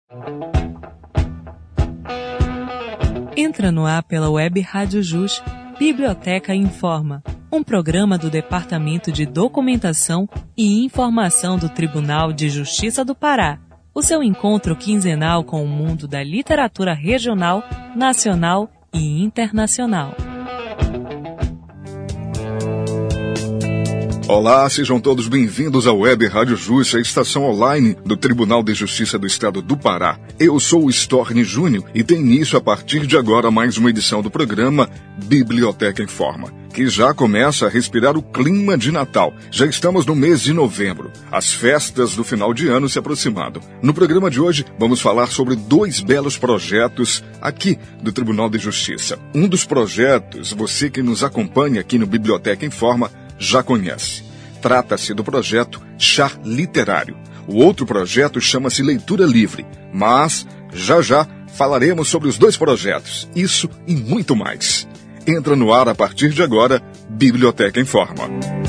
Entra no ar pela web Rádio Jus, Biblioteca Informa, um programa do Departamento de Documentação e Informação do Tribunal de Justiça do Pará. O seu encontro quinzenal com o mundo da literatura regional, nacional e internacional. Olá, sejam todos bem-vindos à Web Rádio Jus, a estação online do Tribunal de Justiça do Estado do Pará. Eu sou o Storni Júnior e tem início a partir de agora mais uma edição do programa Biblioteca Informa, que já começa a respirar o clima de Natal. Já estamos no mês de novembro, as festas do final de ano se aproximando. No programa de hoje, vamos falar sobre dois belos projetos aqui do Tribunal de Justiça. Um dos projetos, você que nos acompanha aqui no Biblioteca Informa, já conhece. Trata-se do projeto Chá Literário. O outro projeto chama-se Leitura Livre, mas já falaremos sobre os dois projetos, isso e muito mais. Entra no ar a partir de agora, Biblioteca Informa.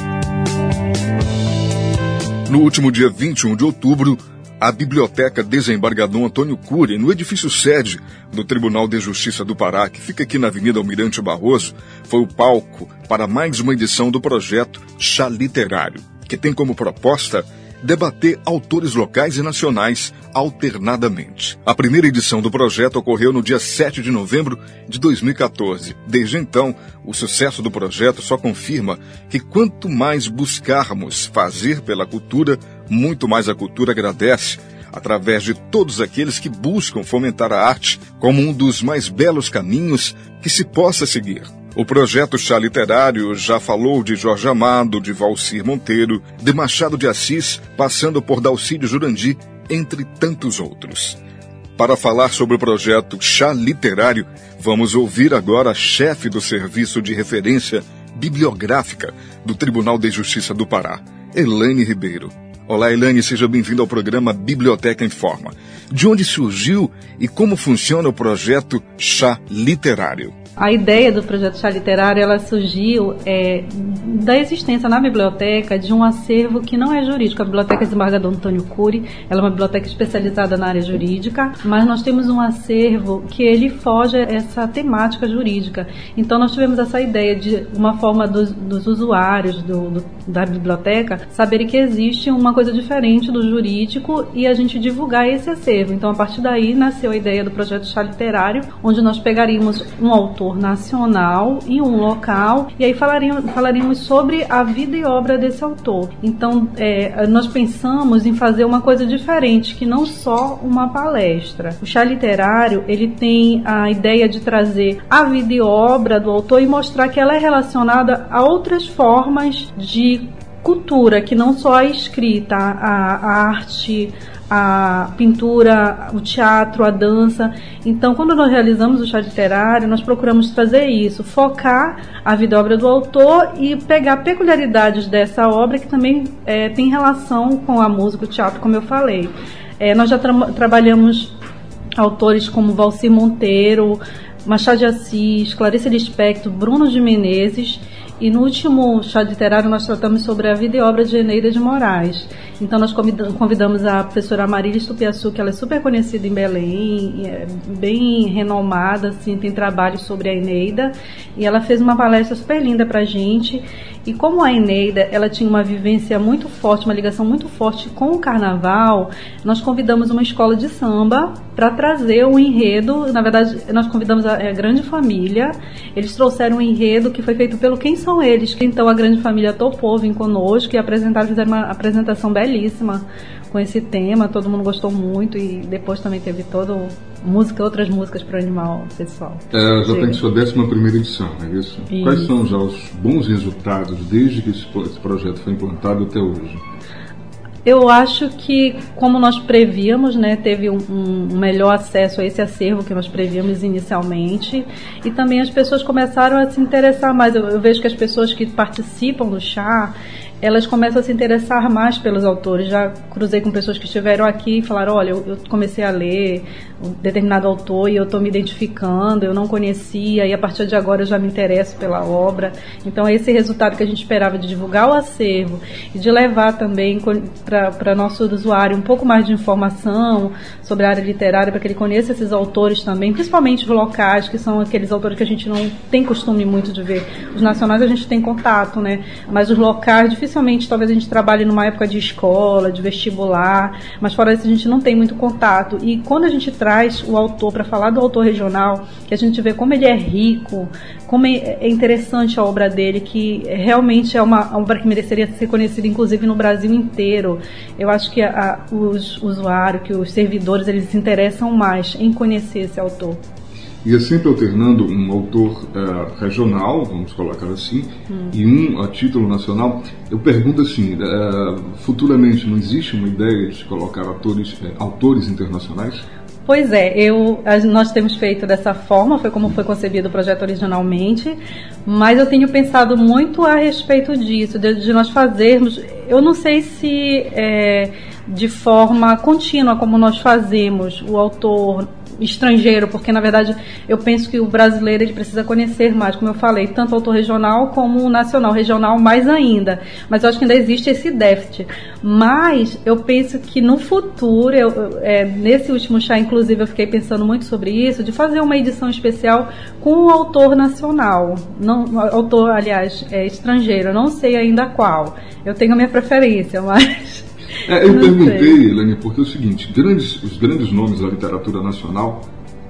No último dia 21 de outubro, a Biblioteca Desembargador Antônio Cury, no edifício sede do Tribunal de Justiça do Pará, que fica aqui na Avenida Almirante Barroso, foi o palco para mais uma edição do projeto Chá Literário, que tem como proposta debater autores locais e nacionais alternadamente. A primeira edição do projeto ocorreu no dia 7 de novembro de 2014. Desde então, o sucesso do projeto só confirma que quanto mais buscarmos fazer pela cultura, muito mais a cultura agradece, através de todos aqueles que buscam fomentar a arte como um dos mais belos caminhos que se possa seguir. O projeto Chá Literário já falou de Jorge Amado, de Valcir Monteiro, de Machado de Assis, passando por Dalcídio Jurandir, entre tantos outros. Para falar sobre o projeto Chá Literário, vamos ouvir agora a chefe do Serviço de Referência Bibliográfica do Tribunal de Justiça do Pará, Elaine Ribeiro. Olá, Elaine, seja bem-vinda ao programa Biblioteca Informa. De onde surgiu e como funciona o projeto Chá Literário? A ideia do projeto Chá Literário, ela surgiu da existência na biblioteca de um acervo que não é jurídico. A Biblioteca Desembargador Antônio Cury, ela é uma biblioteca especializada na área jurídica, mas nós temos um acervo que ele foge a essa temática jurídica. Então nós tivemos essa ideia de uma forma dos usuários da biblioteca saberem que existe uma coisa diferente do jurídico e a gente divulgar esse acervo. Então a partir daí nasceu a ideia do projeto Chá Literário, onde nós pegaríamos um autor nacional em um local e aí falaríamos sobre a vida e obra desse autor. Então nós pensamos em fazer uma coisa diferente, que não só uma palestra. O Chá Literário, ele tem a ideia de trazer a vida e obra do autor e mostrar que ela é relacionada a outras formas de cultura, que não só a escrita, a arte, a pintura, o teatro, a dança. Então, quando nós realizamos o Chá Literário, nós procuramos trazer isso, focar a vida e obra do autor e pegar peculiaridades dessa obra que também tem relação com a música, o teatro, como eu falei. Nós já trabalhamos autores como Valcir Monteiro, Machado de Assis, Clarice Lispector, Bruno de Menezes. E no último Chá Literário nós tratamos sobre a vida e obra de Eneida de Moraes. Então nós convidamos a professora Marília Estupiaçu, que ela é super conhecida em Belém, bem renomada, assim, tem trabalhos sobre a Eneida, e ela fez uma palestra super linda pra gente. E como a Eneida, ela tinha uma vivência muito forte, uma ligação muito forte com o carnaval, nós convidamos uma escola de samba para trazer um enredo. Na verdade, nós convidamos a grande família, eles trouxeram um enredo que foi feito pelo Quem São Eles. Então a grande família topou, vim conosco e fizeram uma apresentação belíssima com esse tema, todo mundo gostou muito e depois também teve outras músicas para animar o pessoal. Já tem sua 11ª edição, não é isso? Quais são já os bons resultados desde que esse projeto foi implantado até hoje? Eu acho que, como nós prevíamos, né, teve um melhor acesso a esse acervo que nós prevíamos inicialmente, e também as pessoas começaram a se interessar mais. Eu vejo que as pessoas que participam do chá, elas começam a se interessar mais pelos autores. Já cruzei com pessoas que estiveram aqui e falaram, olha, eu comecei a ler um determinado autor e eu estou me identificando, eu não conhecia e a partir de agora eu já me interesso pela obra. Então esse resultado que a gente esperava de divulgar o acervo e de levar também para nosso usuário um pouco mais de informação sobre a área literária, para que ele conheça esses autores também, principalmente os locais, que são aqueles autores que a gente não tem costume muito de ver. Os nacionais a gente tem contato, né? Mas os locais, dificilmente, talvez a gente trabalhe numa época de escola, de vestibular, mas fora isso a gente não tem muito contato. E quando a gente traz o autor para falar do autor regional, que a gente vê como ele é rico, como é interessante a obra dele, que realmente é uma obra que mereceria ser conhecida inclusive no Brasil inteiro. Eu acho que os usuários, que os servidores, eles se interessam mais em conhecer esse autor. E é sempre alternando um autor regional, vamos colocar assim, e um a título nacional. Eu pergunto assim, futuramente não existe uma ideia de colocar autores internacionais? Pois é, nós temos feito dessa forma, foi como foi concebido o projeto originalmente, mas eu tenho pensado muito a respeito disso, de nós fazermos, eu não sei se de forma contínua como nós fazemos o autor estrangeiro, porque na verdade eu penso que o brasileiro ele precisa conhecer mais, como eu falei, tanto o autor regional como o nacional, regional mais ainda, mas eu acho que ainda existe esse déficit. Mas eu penso que no futuro, nesse último chá inclusive eu fiquei pensando muito sobre isso, de fazer uma edição especial com o autor nacional, autor, aliás, estrangeiro, eu não sei ainda qual, eu tenho a minha preferência, mas eu perguntei, Elaine, porque é o seguinte, os grandes nomes da literatura nacional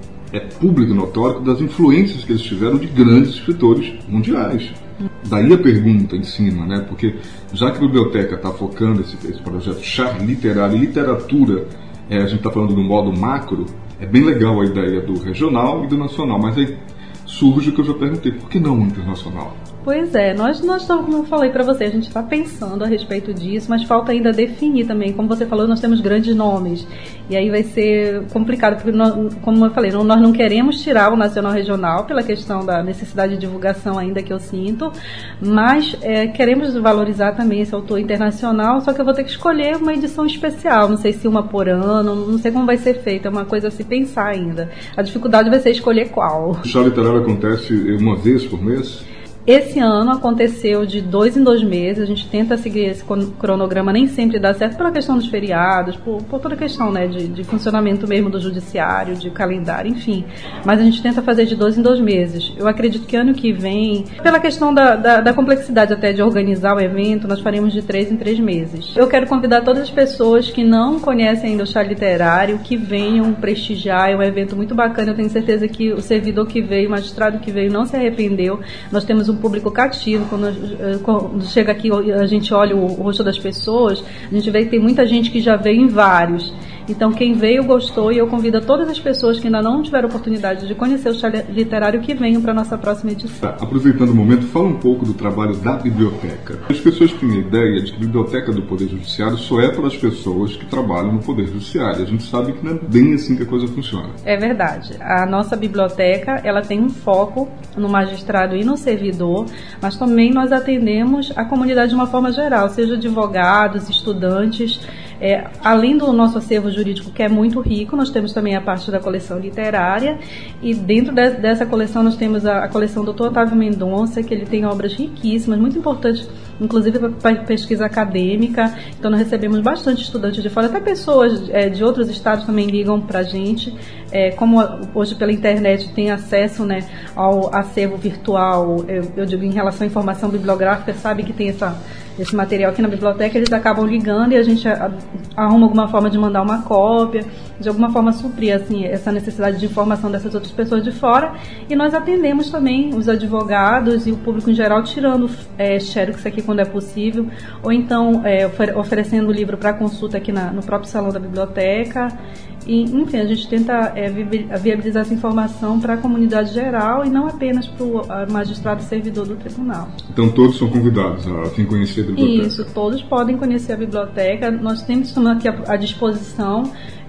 é público notório das influências que eles tiveram de grandes escritores mundiais. Daí a pergunta em cima, né? Porque já que a biblioteca está focando esse projeto chá literário e literatura, a gente está falando do modo macro, é bem legal a ideia do regional e do nacional, mas aí surge o que eu já perguntei, por que não o internacional? Pois é, nós como eu falei para você, a gente está pensando a respeito disso, mas falta ainda definir também. Como você falou, nós temos grandes nomes, e aí vai ser complicado, porque como eu falei, nós não queremos tirar o nacional regional pela questão da necessidade de divulgação ainda que eu sinto, mas queremos valorizar também esse autor internacional, só que eu vou ter que escolher uma edição especial, não sei se uma por ano, não sei como vai ser feita, é uma coisa a se pensar ainda. A dificuldade vai ser escolher qual. O chá literário acontece uma vez por mês? Esse ano aconteceu de 2 em 2 meses, a gente tenta seguir esse cronograma, nem sempre dá certo pela questão dos feriados, por toda a questão, né, de funcionamento mesmo do judiciário, de calendário, enfim. Mas a gente tenta fazer de 2 em 2 meses. Eu acredito que ano que vem, pela questão da complexidade até de organizar o evento, nós faremos de 3 em 3 meses. Eu quero convidar todas as pessoas que não conhecem ainda o chá literário, que venham prestigiar, é um evento muito bacana, eu tenho certeza que o servidor que veio, o magistrado que veio não se arrependeu. Nós temos um público cativo, quando chega aqui a gente olha o rosto das pessoas, a gente vê que tem muita gente que já veio em vários. Então quem veio gostou, e eu convido a todas as pessoas que ainda não tiveram oportunidade de conhecer o chá literário que venham para a nossa próxima edição. Aproveitando o momento, fala um pouco do trabalho da biblioteca. As pessoas têm a ideia de que a biblioteca do Poder Judiciário só é para as pessoas que trabalham no Poder Judiciário. A gente sabe que não é bem assim que a coisa funciona. É verdade. A nossa biblioteca, ela tem um foco no magistrado e no servidor, mas também nós atendemos a comunidade de uma forma geral, seja advogados, estudantes. Além do nosso acervo jurídico, que é muito rico, nós temos também a parte da coleção literária, e dentro dessa coleção nós temos a coleção do Dr. Otávio Mendonça, que ele tem obras riquíssimas, muito importantes, inclusive para pesquisa acadêmica. Então nós recebemos bastante estudantes de fora, até pessoas de outros estados também ligam para a gente, como hoje pela internet tem acesso, né, ao acervo virtual, eu digo em relação à informação bibliográfica, sabe que tem esse material aqui na biblioteca, eles acabam ligando e a gente arruma alguma forma de mandar uma cópia, de alguma forma suprir assim, essa necessidade de informação dessas outras pessoas de fora, e nós atendemos também os advogados e o público em geral, tirando xerox aqui quando é possível, ou então oferecendo o livro para consulta aqui no próprio salão da biblioteca. E, enfim, a gente tenta viabilizar essa informação para a comunidade geral e não apenas para o magistrado servidor do tribunal. Então todos são convidados a vir conhecer a biblioteca? Isso, todos podem conhecer a biblioteca. Nós temos aqui à disposição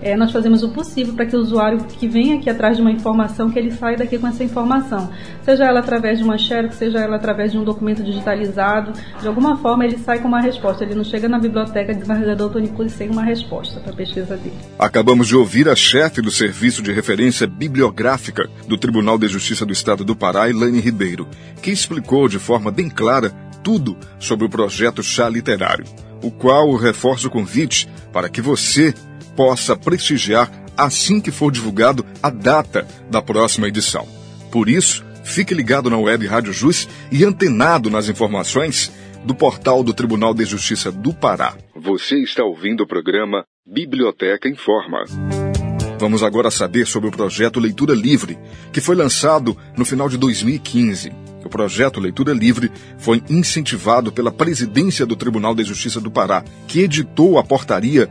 nós fazemos o possível para que o usuário que vem aqui atrás de uma informação, que ele saia daqui com essa informação. Seja ela através de uma xerox, seja ela através de um documento digitalizado, de alguma forma ele sai com uma resposta. Ele não chega na biblioteca de desembargador Antônio Cury sem uma resposta para a pesquisa dele. Acabamos de ouvir a chefe do Serviço de Referência Bibliográfica do Tribunal de Justiça do Estado do Pará, Elaine Ribeiro, que explicou de forma bem clara tudo sobre o projeto Chá Literário, o qual reforça o convite para que você possa prestigiar assim que for divulgado a data da próxima edição. Por isso, fique ligado na web Rádio Jus e antenado nas informações do portal do Tribunal de Justiça do Pará. Você está ouvindo o programa Biblioteca Informa. Vamos agora saber sobre o projeto Leitura Livre, que foi lançado no final de 2015. O projeto Leitura Livre foi incentivado pela Presidência do Tribunal de Justiça do Pará, que editou a Portaria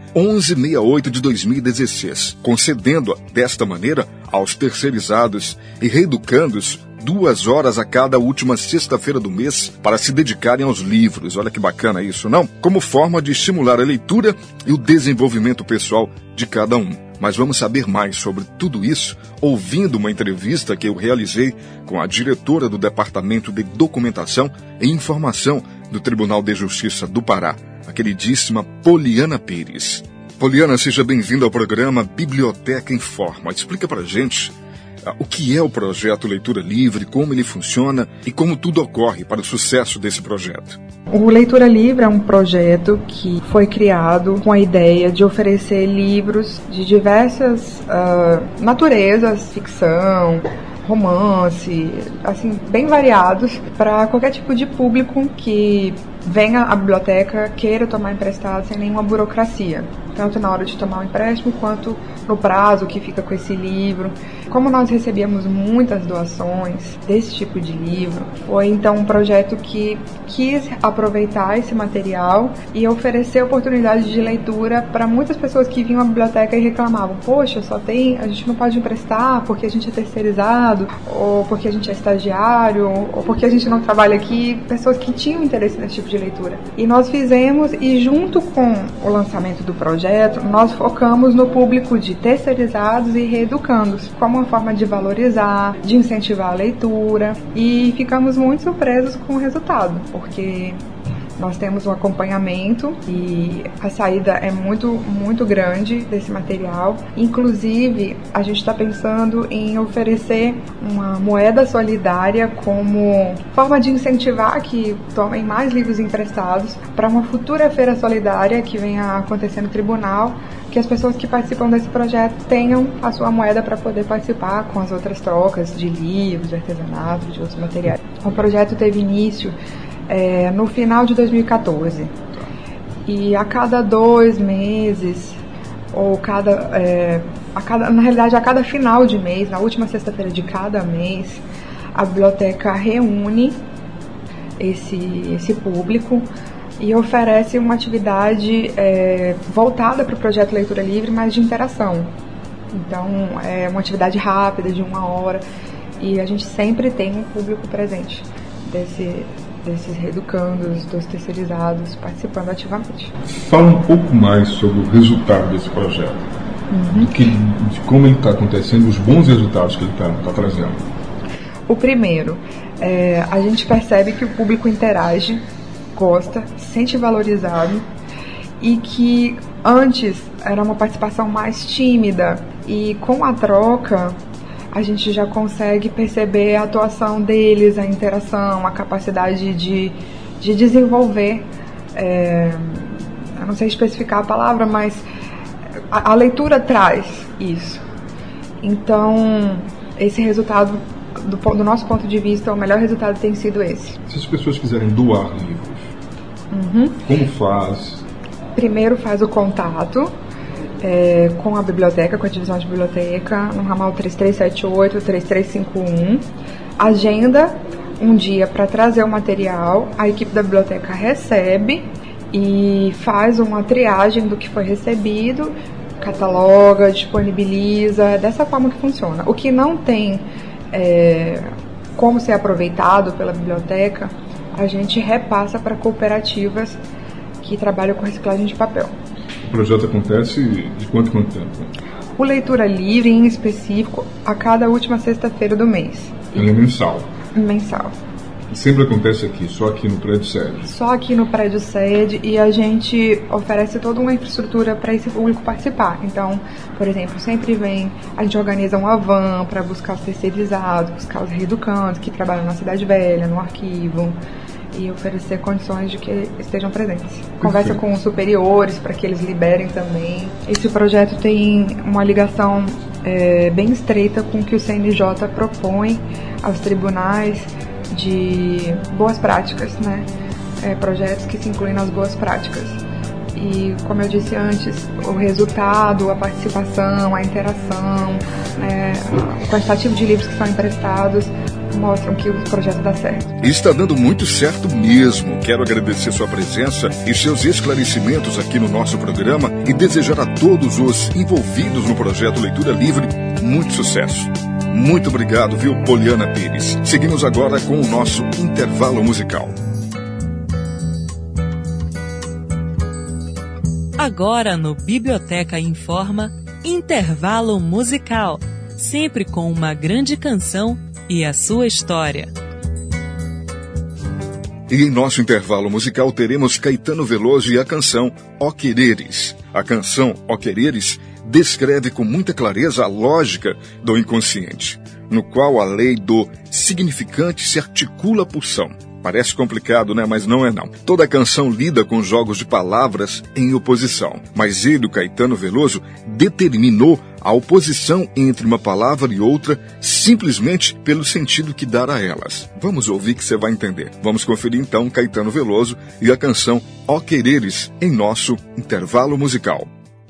1168 de 2016, concedendo, desta maneira, aos terceirizados e reeducandos 2 horas a cada última sexta-feira do mês para se dedicarem aos livros. Olha que bacana isso, não? Como forma de estimular a leitura e o desenvolvimento pessoal de cada um. Mas vamos saber mais sobre tudo isso ouvindo uma entrevista que eu realizei com a diretora do Departamento de Documentação e Informação do Tribunal de Justiça do Pará, a queridíssima Poliana Pires. Poliana, seja bem-vinda ao programa Biblioteca Informa. Explica pra gente o que é o projeto Leitura Livre, como ele funciona e como tudo ocorre para o sucesso desse projeto. O Leitura Livre é um projeto que foi criado com a ideia de oferecer livros de diversas naturezas, ficção, romance, assim, bem variados, para qualquer tipo de público que venha à biblioteca, queira tomar emprestado sem nenhuma burocracia, tanto na hora de tomar o empréstimo quanto no prazo que fica com esse livro. Como nós recebíamos muitas doações desse tipo de livro, foi então um projeto que quis aproveitar esse material e oferecer oportunidades de leitura para muitas pessoas que vinham à biblioteca e reclamavam: poxa, a gente não pode emprestar porque a gente é terceirizado, ou porque a gente é estagiário, ou porque a gente não trabalha aqui. Pessoas que tinham interesse nesse tipo de leitura. E nós fizemos, e junto com o lançamento do projeto, nós focamos no público de terceirizados e reeducandos, como uma forma de valorizar, de incentivar a leitura, e ficamos muito surpresos com o resultado, porque nós temos um acompanhamento e a saída é muito grande desse material. Inclusive, a gente está pensando em oferecer uma moeda solidária como forma de incentivar que tomem mais livros emprestados para uma futura feira solidária que venha a acontecer no tribunal, que as pessoas que participam desse projeto tenham a sua moeda para poder participar com as outras trocas de livros, de artesanato, de outros materiais. O projeto teve início no final de 2014. E a cada 2 meses, ou na realidade a cada final de mês, na última sexta-feira de cada mês, a biblioteca reúne esse público e oferece uma atividade voltada para o projeto Leitura Livre, mas de interação. Então, é uma atividade rápida, de 1 hora, e a gente sempre tem um público presente desses reeducandos, dos terceirizados, participando ativamente. Fala um pouco mais sobre o resultado desse projeto, de como ele está acontecendo, os bons resultados que ele está trazendo. O primeiro, a gente percebe que o público interage, gosta, se sente valorizado, e que antes era uma participação mais tímida, e com a troca a gente já consegue perceber a atuação deles, a interação, a capacidade de desenvolver, eu não sei especificar a palavra, mas a leitura traz isso. Então, esse resultado, do nosso ponto de vista, o melhor resultado tem sido esse. Se as pessoas quiserem doar livros, como faz? Primeiro faz o contato com a biblioteca, com a divisão de biblioteca, no ramal 3378-3351, agenda um dia para trazer o material, a equipe da biblioteca recebe e faz uma triagem do que foi recebido, cataloga, disponibiliza, dessa forma que funciona. O que não tem como ser aproveitado pela biblioteca, a gente repassa para cooperativas que trabalham com reciclagem de papel. projeto acontece de quanto em quanto tempo? O Leitura Livre, em específico, a cada última sexta-feira do mês. Ele é mensal? Mensal. Sempre acontece aqui, só aqui no prédio sede? Só aqui no prédio sede, e a gente oferece toda uma infraestrutura para esse público participar. Então, por exemplo, sempre a gente organiza uma van para buscar os terceirizados, buscar os reeducantes que trabalham na Cidade Velha, no arquivo, e oferecer condições de que estejam presentes. Conversa com os superiores para que eles liberem também. Esse projeto tem uma ligação bem estreita com o que o CNJ propõe aos tribunais de boas práticas, né? Projetos que se incluem nas boas práticas. E, como eu disse antes, o resultado, a participação, a interação, o quantitativo de livros que são emprestados mostram que o projeto dá certo. Está dando muito certo mesmo. Quero agradecer sua presença e seus esclarecimentos aqui no nosso programa e desejar a todos os envolvidos no projeto Leitura Livre muito sucesso. Muito obrigado, viu, Poliana Pires. Seguimos agora com o nosso intervalo musical. Agora no Biblioteca Informa, intervalo musical, sempre com uma grande canção e a sua história. E em nosso intervalo musical teremos Caetano Veloso e a canção Ó Quereres. A canção Ó Quereres descreve com muita clareza a lógica do inconsciente, no qual a lei do significante se articula por som. Parece complicado, né? Mas não é não. Toda a canção lida com jogos de palavras em oposição. Mas ele, o Caetano Veloso, determinou a oposição entre uma palavra e outra simplesmente pelo sentido que dá a elas. Vamos ouvir que você vai entender. Vamos conferir então Caetano Veloso e a canção Ó Quereres em nosso intervalo musical.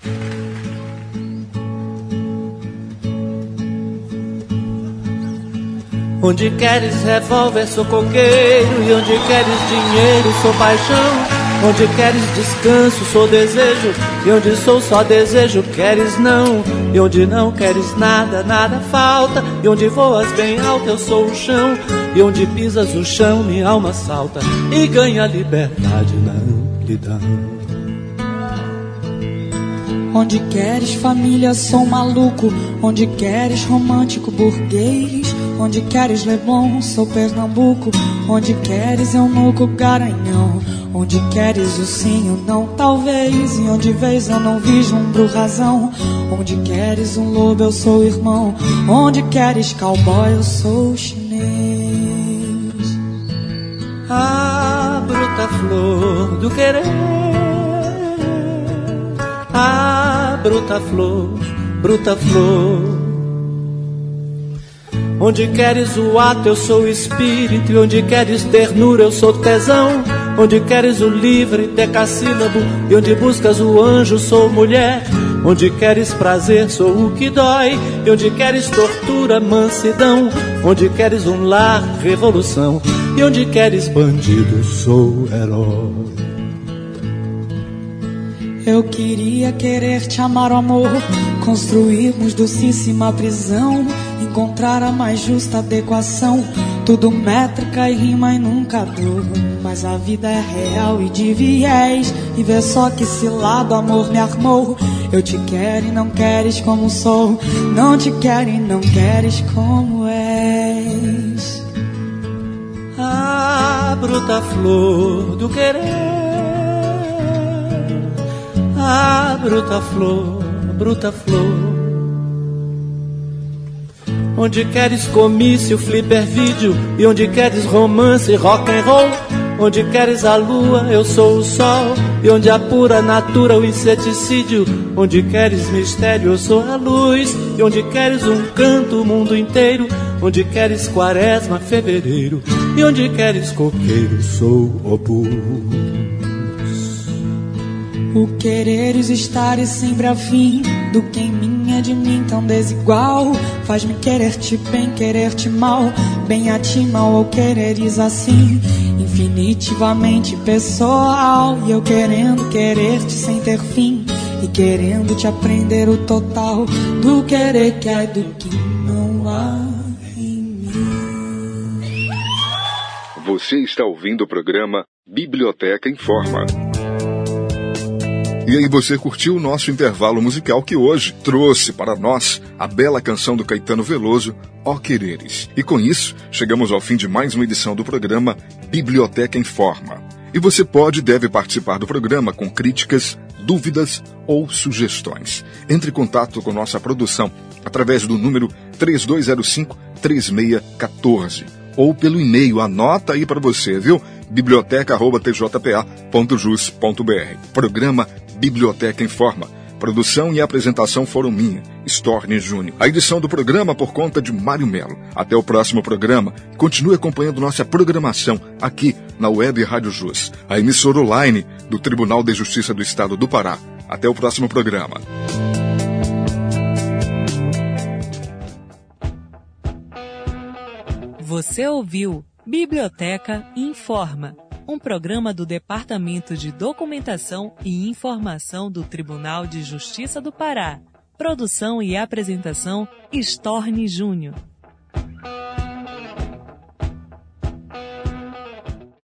Onde queres revólver, sou coqueiro, e onde queres dinheiro, sou paixão. Onde queres descanso, sou desejo, e onde sou só desejo, queres não. E onde não queres nada, nada falta, e onde voas bem alto, eu sou o chão. E onde pisas o chão, minha alma salta, e ganha liberdade na amplidão. Onde queres família, sou maluco. Onde queres romântico, burguês. Onde queres Leblon, sou Pernambuco. Onde queres eunuco, Garanhão. Onde queres o sim, o não, talvez. E onde vês eu não vislumbro razão. Onde queres um lobo, eu sou irmão. Onde queres cowboy, eu sou chinês. Ah, bruta flor do querer. Ah, bruta flor, bruta flor. Onde queres o ato, eu sou o espírito. E onde queres ternura, eu sou tesão. Onde queres o livre, decassílabo. E onde buscas o anjo, sou mulher. Onde queres prazer, sou o que dói. E onde queres tortura, mansidão. Onde queres um lar, revolução. E onde queres bandido, sou herói. Eu queria querer te amar, o amor. Construirmos docíssima prisão. Encontrar a mais justa adequação. Tudo métrica e rima e nunca dor. Mas a vida é real e de viés. E vê só que cilado amor me armou. Eu te quero e não queres como sou. Não te quero e não queres como és. Ah, bruta flor do querer. Ah, bruta flor, bruta flor. Onde queres comício, flipper vídeo. E onde queres romance, rock and roll. Onde queres a lua, eu sou o sol. E onde a pura natura, o inseticídio. Onde queres mistério, eu sou a luz. E onde queres um canto, o mundo inteiro. Onde queres quaresma, fevereiro. E onde queres coqueiro, sou opus. O quereres estar e sempre afim do que em mim é de mim tão desigual. Faz-me querer-te bem, querer-te mal. Bem a ti, mal ao quereres assim. Infinitivamente pessoal. E eu querendo querer-te sem ter fim. E querendo te aprender o total do querer que há e do que não há em mim. Você está ouvindo o programa Biblioteca Informa. E aí você curtiu o nosso intervalo musical que hoje trouxe para nós a bela canção do Caetano Veloso, Ó Quereres. E com isso, chegamos ao fim de mais uma edição do programa Biblioteca Informa. E você pode e deve participar do programa com críticas, dúvidas ou sugestões. Entre em contato com nossa produção através do número 3205-3614 ou pelo e-mail, anota aí para você, viu? biblioteca@tjpa.jus.br. Programa Biblioteca Informa. Produção e apresentação foram minha, Storni Júnior. A edição do programa por conta de Mário Melo. Até o próximo programa. Continue acompanhando nossa programação aqui na Web Rádio Jus, a emissora online do Tribunal de Justiça do Estado do Pará. Até o próximo programa. Você ouviu Biblioteca Informa, um programa do Departamento de Documentação e Informação do Tribunal de Justiça do Pará. Produção e apresentação, Storni Júnior.